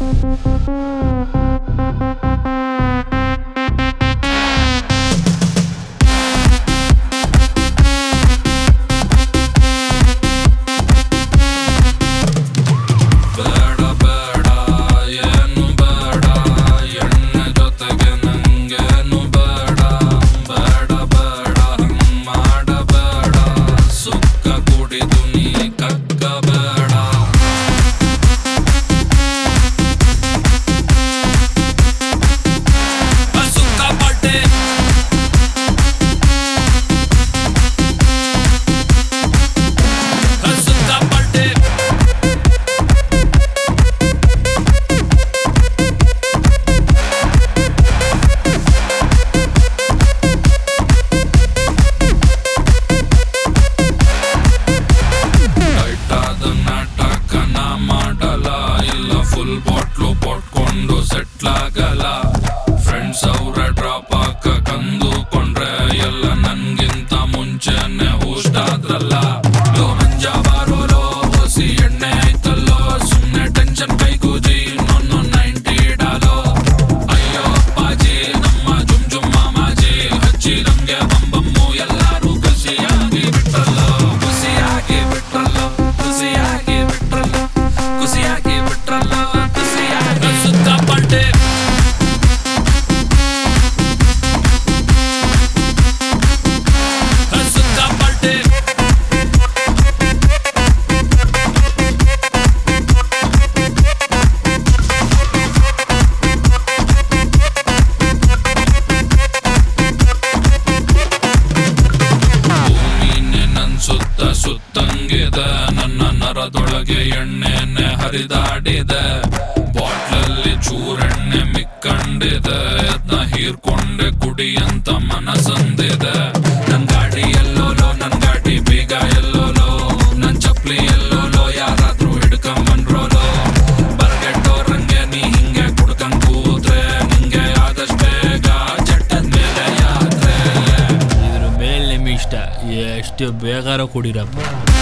Full bottle ಪಟ್ಕೊಂಡು ಸೆಟ್ಲಾಗಲ್ಲ. Friends ಅವ್ರ drop ಹಾಕ ಕಂದುಕೊಂಡ್ರೆ ಎಲ್ಲ ನನ್ಗಿಂತ ಮುಂಚೆನೆ ಊಷ್ಟಾದ್ರಲ್ಲ. ಲೋ ಮಂಜ ಬಾರೋಲೋ ಹೊಸಿ ಎಣ್ಣೆ ಐತಲ್ಲೋ, ಸುಮ್ನೆ ಟೆನ್ಷನ್ ಕೈಗೂಜಿ ಇನ್ನೊಂದು 90 ಡಾಲೋ. ಅಯ್ಯೋ ಅಪ್ಪಾಜಿ ನಮ್ಮ ಜುಮ್ ಜುಮ್ ಮಾಮಾಜಿ ಹಚ್ಚಿ ನಮ್ಗೆ ಬಂಬಮ್ಮು ಎಲ್ಲಾರು ಖುಷಿಯಾಗಿ ಬಿಟ್ರಲ್ಲೋ, ಖುಷಿಯಾಗಿ ಬಿಟ್ರಲ್ಲೋ, ಖುಷಿಯಾಗಿ ಬಿಟ್ರಲ್ಲೋ, ಖುಷಿಯಾಗಿ ಬಿಟ್ರಲ್ಲೋ, ಖುಷಿಯಾಗಿ ಸುತ್ತಪಟ್ಟೆ. ಸುತ್ತಂಗಿದೆ ನನ್ನ ನರದೊಳಗೆ ಎಣ್ಣೆನೆ ಹರಿದಾಡಿದೆ. ಬಾಟ್ಲಲ್ಲಿ ಚೂರೆಣ್ಣೆ ಮಿಕ್ಕಂಡಿದೆ, ಅದನ್ನ ಹೀರ್ಕೊಂಡೆ ಕುಡಿ ಅಂತ ಮನಸಂದಿದೆ. ನನ್ ಗಾಡಿ ಎಲ್ಲೋಲೋ, ನನ್ ಗಾಡಿ ಬೀಗ ಎಲ್ಲೋಲೋ, ನನ್ ಚಪ್ಲಿ ಎಲ್ಲೋಲೋ, ಯಾರಾದ್ರೂ ಹಿಡ್ಕೊಂಬಂದ್ರೋಲೋ. ಬರ್ಗೆಟ್ಟೋರಂಗೆ ನೀ ಹಿಂಗೆ ಕುಡ್ಕಂಡ್ ಕೂತ್ರೆ ನಿಂಗೆ ಆದಷ್ಟು ಬೇಗ ಚಟ್ಟದ ಮೇಲೆ ಯಾತ್ರೆ. ಇದ್ರ ಮೇಲೆ ನಿಮ್ಗೆ ಇಷ್ಟ, ಎಷ್ಟು ಬೇಗಾರ ಕುಡಿರಪ್ಪ.